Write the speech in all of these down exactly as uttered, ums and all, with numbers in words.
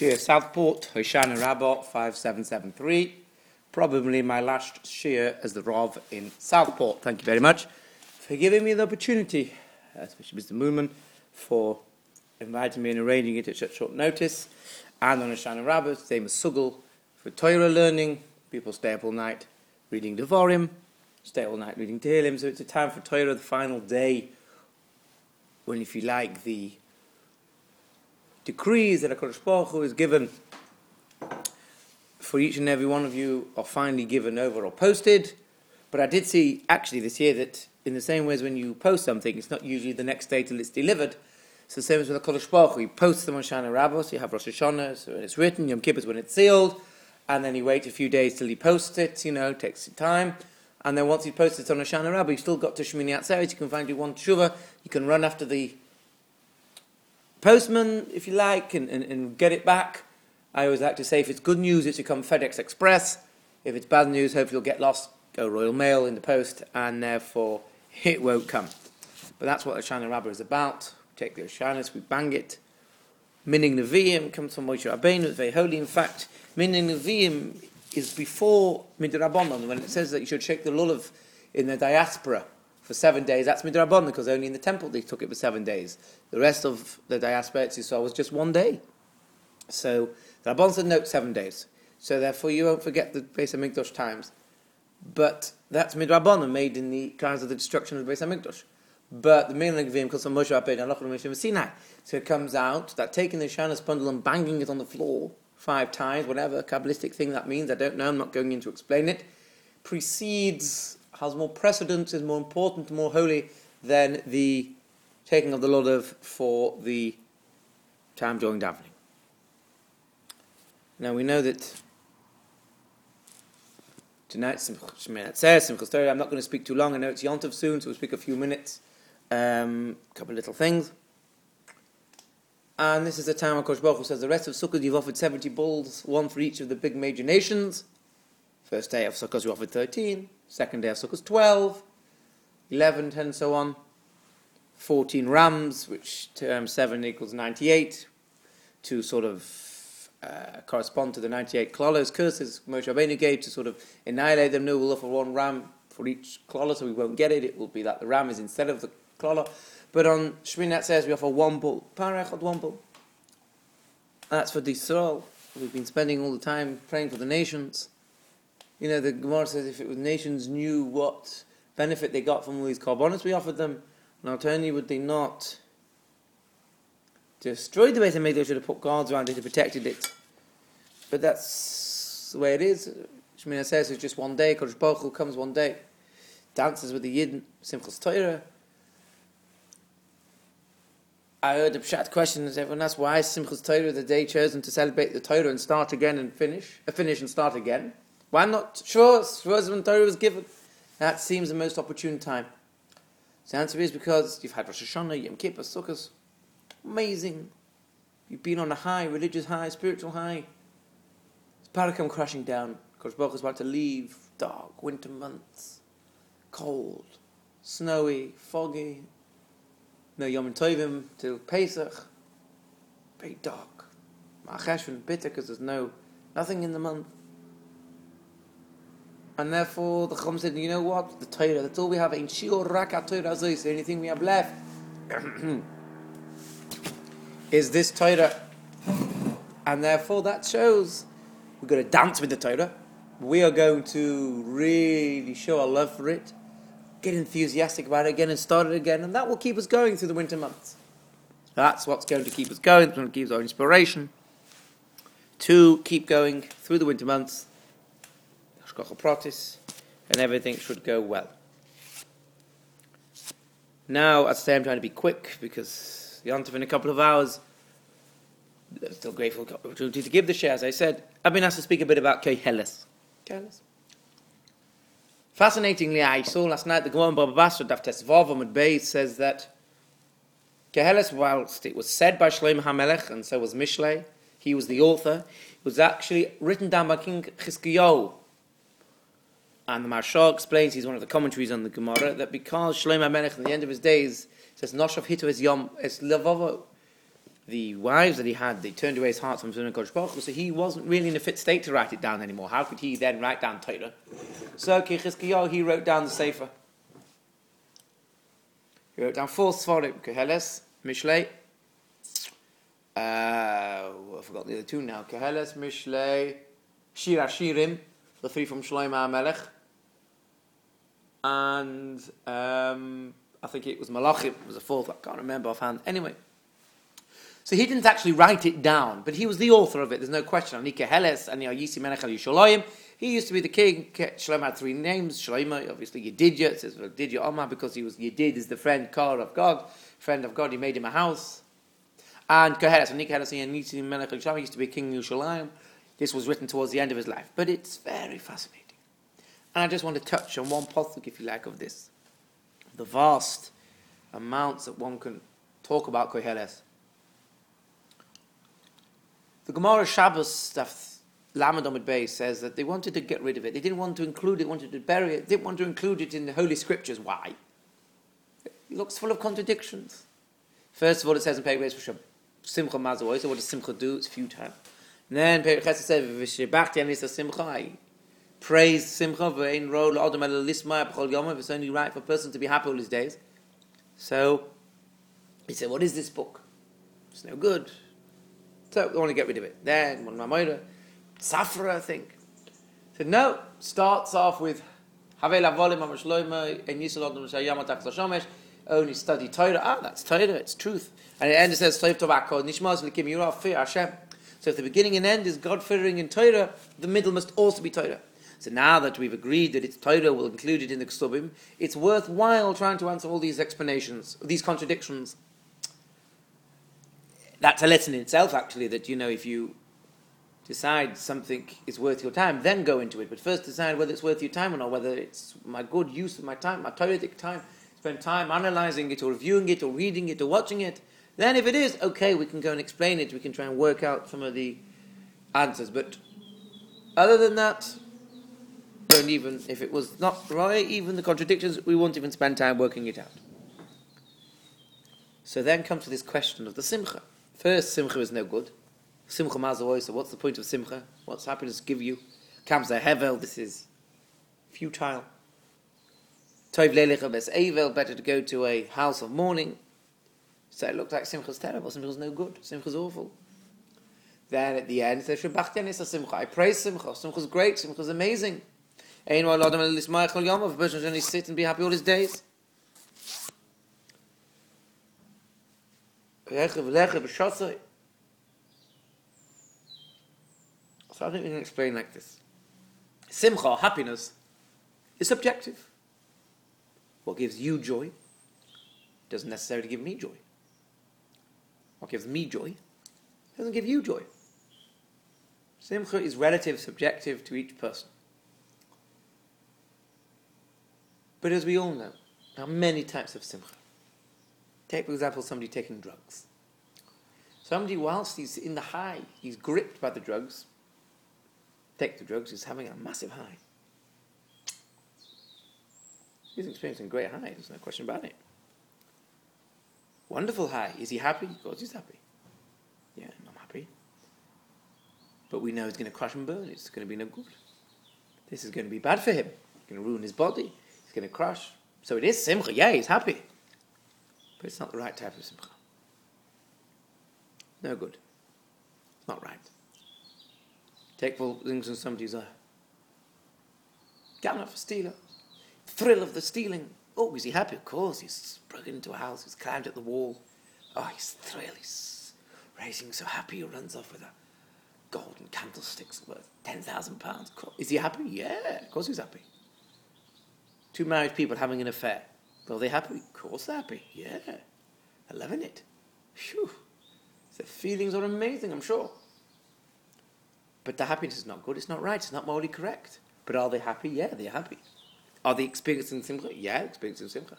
Shir Southport, Hoshana Rabbah, five seven seven three. Probably my last shir as the Rav in Southport. Thank you very much for giving me the opportunity, especially Mister Moonman, for inviting me and arranging it at such short notice. And on Hoshana Rabbah, same as Suggle, for Torah learning. People stay up all night reading Devarim, stay all night reading Tehillim. So it's a time for Torah, the final day, when, if you like, the decrees that HaKadosh Baruch Hu is given for each and every one of you are finally given over or posted. But I did see, actually, this year that in the same way as when you post something, it's not usually the next day till it's delivered. It's the same as with HaKadosh Baruch Hu. He posts them on Shana Rabbah, so you have Rosh Hashanah, so when it's written, Yom Kippur is when it's sealed, and then he waits a few days till he posts it, you know, takes some time. And then once he posts it on Hoshana Rabbah, you've still got to Shemini Atzeret, you can find you one tshuva, you can run after the postman, if you like, and, and, and get it back. I always like to say, if it's good news, it's become FedEx Express. If it's bad news, hopefully you'll get lost, go Royal Mail in the post, and therefore it won't come. But that's what Hoshana Rabbah is about. We take the Hoshanas, we bang it. Mining Nevi'im comes from Moshe Rabbeinu, it's very holy. In fact, Mining Nevi'im is before Midrabanan, when it says that you should shake the lulav in the diaspora for seven days. That's Midrabanan, because only in the temple they took it for seven days. The rest of the diaspora Eretz was just one day. So the Rabban said no, seven days. So therefore you won't forget the Beis HaMikdash times. But that's Midrabanan, made in the times of the destruction of the Beis HaMikdash. But the Mining Nevi'im comes from Moshe Rabbeinu and Halacha Moshe Sinai. So it comes out that taking the Shana bundle and banging it on the floor five times, whatever Kabbalistic thing that means, I don't know, I'm not going in to explain it, precedes, has more precedence, is more important, more holy than the taking of the Lulav for the time during davening. Now we know that tonight, Simchas Torah, I'm not going to speak too long, I know it's Yom Tov soon, so we'll speak a few minutes, a um, couple of little things. And this is the time HaKadosh Baruch Hu says, the rest of Sukkot you've offered seventy bulls, one for each of the big major nations. First day of Sukkot you offered thirteen, second day of Sukkot twelve, eleven, ten, and so on. fourteen rams, which term seven equals ninety-eight, to sort of uh, correspond to the ninety-eight klolos, curses Moshe Rabbeinu gave to sort of annihilate them. No, we'll offer one ram for each klolo, so we won't get it. It will be that the ram is instead of the klolo. But on Shemini Atzeret we offer one bull, parachot, one bull. That's for the Yisrael. We've been spending all the time praying for the nations. You know, the Gemara says if it was nations knew what benefit they got from all these korbanos we offered them, not only would they not destroy the Beis HaMikdash, they should have put guards around it to protect it. But that's the way it is. Shemini Atzeret is just one day. Kodesh Baruch Hu comes one day, dances with the Yidden, Simchas Torah. I heard a pshat question as everyone asked, why is Simchas Torah the day chosen to celebrate the Torah and start again and finish, uh, finish and start again? Why not Shavuos? Shavuos when Torah was given. That seems the most opportune time. So the answer is because you've had Rosh Hashanah, Yom Kippur, Sukkot. Amazing. You've been on a high, religious high, spiritual high. It's about to come crashing down. Kodesh Baruch Hu is about to leave. Dark, winter months. Cold, snowy, foggy. No Yom Tovim till Pesach, very dark. Ma'acheshvan, bitter because there's no nothing in the month, and therefore the Chum said, you know what? The Torah, that's all we have. Ein shiur rak haTorah hazos. The only thing we have left is this Torah, and therefore that shows we're going to dance with the Torah. We are going to really show our love for it. Get enthusiastic about it again and start it again, and that will keep us going through the winter months. That's what's going to keep us going, it's going to keep our inspiration to keep going through the winter months. Hashgacha Pratis, and everything should go well. Now, as I say, I'm trying to be quick because the Yom Tov in a couple of hours. I'm still grateful for the opportunity to give the share. As I said, I've been asked to speak a bit about Keheles. Keheles. Fascinatingly, I saw last night the Gemara in Baba Basra, Daf Tesvav Amud Beis, says that Keheles, whilst it was said by Shlomo HaMelech, and so was Mishlei, he was the author, it was actually written down by King Chizkiyahu. And the Maharsha explains, he's one of the commentaries on the Gemara, that because Shlomo HaMelech, at the end of his days, says, Noshav Hito es Yom es Levovo, the wives that he had, they turned away his heart from Zun Kodesh Baruch Hu, so he wasn't really in a fit state to write it down anymore. How could he then write down Torah? So Chizkiyahu, he wrote down the Sefer. He wrote down four Sfarim, Keheles, Mishlei, uh, I forgot the other two now, Keheles, Mishlei, Shir HaShirim, the three from Shlomo HaMelech, and um, I think it was Malachim, it was a fourth, I can't remember offhand. Anyway, so he didn't actually write it down, but he was the author of it, there's no question. Anika Heles, and Yisi Melech Al Yishalayim. He used to be the king. Shlomo had three names. Shlomo, obviously Yedidya, it says Yedidya Omar, because he was Yedid, is the friend, car of God, friend of God, he made him a house. And Koheles, Anika Heles, and Yisi Melech Al Yishalayim, used to be king of Yishalayim. This was written towards the end of his life, but it's very fascinating. And I just want to touch on one pasuk, if you like, of this. The vast amounts that one can talk about Koheles. The Gemara Shabbos stuff, Lamed Amud Beis, says that they wanted to get rid of it. They didn't want to include it, wanted to bury it, didn't want to include it in the Holy Scriptures. Why? It looks full of contradictions. First of all, it says in Perek Beis, Simcha Mazoi, so what does Simcha do? It's futile. And then Perek Ches says, V'shebachti Anisa Simcha, I praise Simcha, V'ein ro l'odom el lisma b'chol yomah, it's only right for a person to be happy all his days. So, he said, what is this book? It's no good. So they want to get rid of it. Then, one Mamoira, Safra, I think, said, no, starts off with Havel Avolim Amashloima, and Yisalodom Shayama Tach Lashomesh, only study Torah. Ah, that's Torah, it's truth. And at the end it says, Toiv Tovako, Nishmaz Likim Yura, fear Hashem. So if the beginning and end is God-fearing in Torah, the middle must also be Torah. So now that we've agreed that it's Torah, we'll include it in the Ksubim, it's worthwhile trying to answer all these explanations, these contradictions. That's a lesson in itself, actually, that, you know, if you decide something is worth your time, then go into it. But first decide whether it's worth your time or not, whether it's my good use of my time, my Toradic time, spend time analyzing it or reviewing it or reading it or watching it. Then if it is, okay, we can go and explain it, we can try and work out some of the answers. But other than that, don't even, if it was not right, even the contradictions, we won't even spend time working it out. So then comes to this question of the Simcha. First, Simcha is no good. Simcha Mazavoy, so what's the point of Simcha? What's happiness give you? Kamsa Hevel, this is futile. Tov Lelicha Bes Evel, better to go to a house of mourning. So it looked like Simcha's terrible, Simcha's no good, Simcha's awful. Then at the end, it says, Simcha, I praise Simcha, Simcha's great, Simcha's amazing. Ein wa l'adam l'ismai chol yom, if a person should only sit and be happy all his days. So I think we can explain like this. Simcha, happiness, is subjective. What gives you joy doesn't necessarily give me joy. What gives me joy doesn't give you joy. Simcha is relative, subjective to each person. But as we all know, there are many types of simcha. Take, for example, somebody taking drugs. Somebody, whilst he's in the high, he's gripped by the drugs, take the drugs, he's having a massive high. He's experiencing great high, there's no question about it. Wonderful high. Is he happy? Of course he's happy. Yeah, I'm happy. But we know it's going to crash and burn. It's going to be no good. This is going to be bad for him. It's going to ruin his body. It's going to crash. So it is simcha. Yeah, he's happy. But it's not the right type of simcha. No good. It's not right. Take for things in somebody's eye. Gone off a stealer. Thrill of the stealing. Oh, is he happy? Of course. He's broken into a house. He's climbed at the wall. Oh, he's thrilled. He's racing so happy he runs off with a golden candlesticks worth ten thousand pounds. Is he happy? Yeah, of course he's happy. Two married people having an affair. Are they happy? Of course they're happy. Yeah. They're loving it. Phew. The feelings are amazing, I'm sure. But the happiness is not good. It's not right. It's not morally correct. But are they happy? Yeah, they're happy. Are they experiencing simcha? Yeah, experiencing simcha.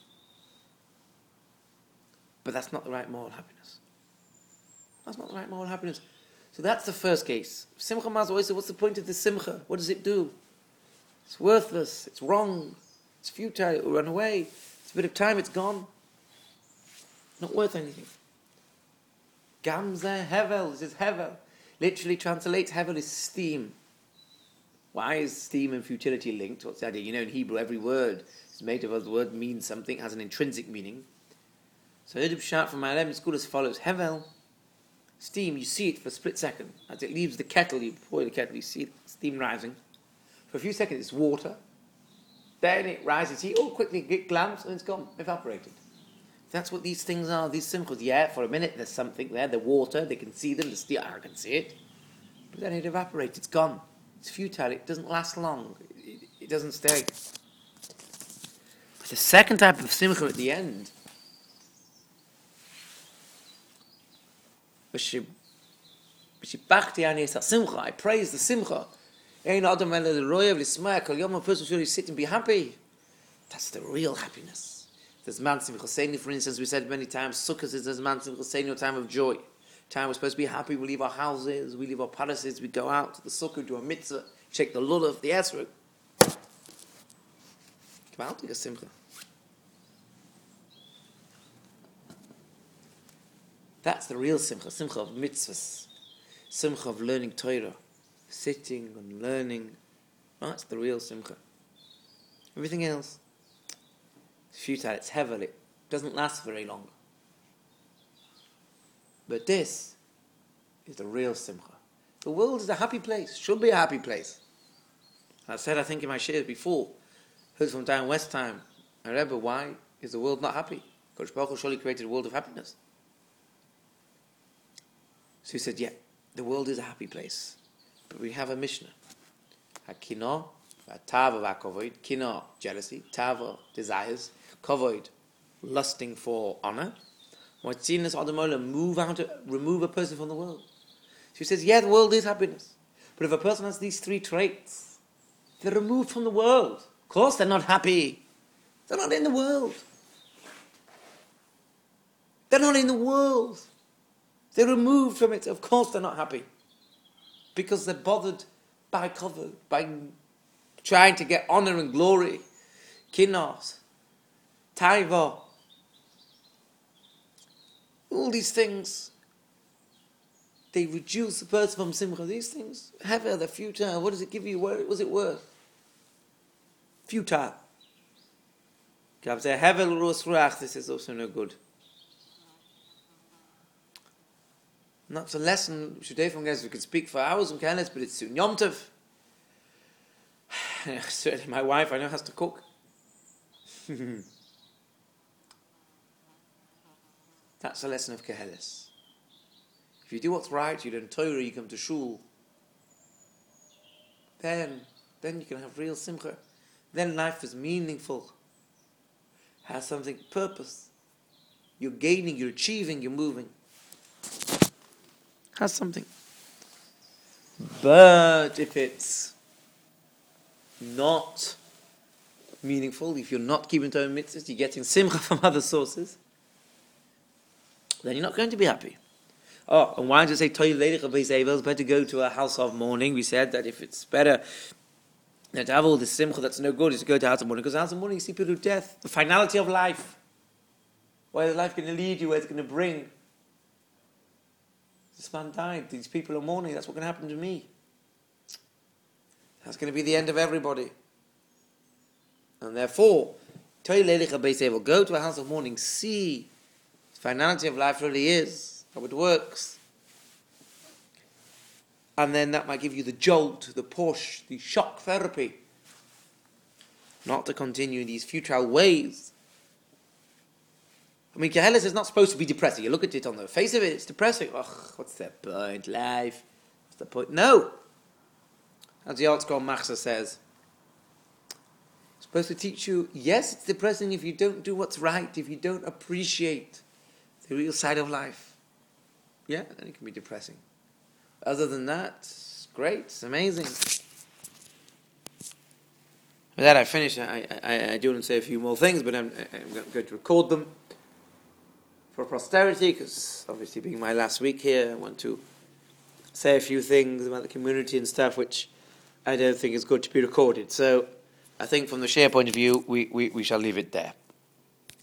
But that's not the right moral happiness. That's not the right moral happiness. So that's the first case. Simcha Maz always said, what's the point of the simcha? What does it do? It's worthless. It's wrong. It's futile. It will run away. It's a bit of time. It's gone. Not worth anything. Gamze Hevel, this is Hevel. Literally translates Hevel is steam. Why is steam and futility linked? What's the idea? You know, in Hebrew, every word is made of the word means something, has an intrinsic meaning. So Yiddish shout from my eleventh school as follows: Hevel, steam, you see it for a split second. As it leaves the kettle, you boil the kettle, you see it, steam rising. For a few seconds, it's water. Then it rises, you see, oh, quickly, it glams, and it's gone, evaporated. That's what these things are, these simchas. Yeah, for a minute, there's something there, the water, they can see them, the steam, I can see it. But then it evaporates, it's gone. It's futile, it doesn't last long. It, it doesn't stay. The second type of simcha at the end, I praise the simcha. A person should sit and be happy. That's the real happiness. There's man simcha seini, for instance, we said many times, Sukkot is a man simcha seini, a time of joy. Time we're supposed to be happy, we leave our houses, we leave our palaces, we go out to the sukkah, do a mitzvah, check the lulav, the esrog. Come out, take a simcha. That's the real simcha, simcha of mitzvahs, simcha of learning Torah, sitting and learning. That's the real simcha. Everything else is futile, it's heavy, it doesn't last very long. But this is the real simcha. The world is a happy place, should be a happy place. I said, I think in my shares before, heard from down West time, I remember, why is the world not happy? Kodesh Baruch Hu surely created a world of happiness. So he said, yeah, the world is a happy place. But we have a Mishnah. Hakino, tava v'akovoid. Kino, jealousy. Tava, desires. Kovoid, lusting for honor. What's seen as Adamola, move out, remove a person from the world. So he says, yeah, the world is happiness. But if a person has these three traits, they're removed from the world. Of course they're not happy. They're not in the world. They're not in the world. They're removed from it. Of course they're not happy. Because they're bothered by cover, by trying to get honor and glory. Kinos, taiva. All these things, they reduce the person from simcha. These things, hevel, they're futile. What does it give you? What was it worth? Futile. Hevel rus ruach, this is also no good. And that's a lesson, Shudei from guys, we could speak for hours on Kehelis, but it's soon Yom Tov. Certainly my wife, I know, has to cook. That's a lesson of Kehelis. If you do what's right, you learn Torah, you come to shul, then, then you can have real simcha. Then life is meaningful, has something, purpose. You're gaining, you're achieving, you're moving. Has something. But if it's not meaningful, if you're not keeping Torah mitzvahs, you're getting simcha from other sources, then you're not going to be happy. Oh, and why does it say Torah leilich beis Evel? It's better to go to a house of mourning. We said that if it's better than to have all this simcha that's no good, is to go to a house of mourning, because house of mourning you see people with death, the finality of life, where is life going to lead you, where it's going to bring. This man died, these people are mourning, that's what's going to happen to me. That's going to be the end of everybody. And therefore, Torah leilich beis Evel, go to a house of mourning, see the finality of life really is, how it works. And then that might give you the jolt, the push, the shock therapy. Not to continue in these futile ways. I mean, Kehelis is not supposed to be depressing. You look at it on the face of it, it's depressing. Ugh, what's the point? Life. What's the point? No! As the art scholar Machsa says, it's supposed to teach you, yes, it's depressing if you don't do what's right, if you don't appreciate the real side of life. Yeah, then it can be depressing. Other than that, it's great, it's amazing. With that, I finish. I, I, I do want to say a few more things, but I'm, I'm going to record them for posterity, because obviously being my last week here, I want to say a few things about the community and stuff which I don't think is good to be recorded. So I think from the share point of view, we, we, we shall leave it there.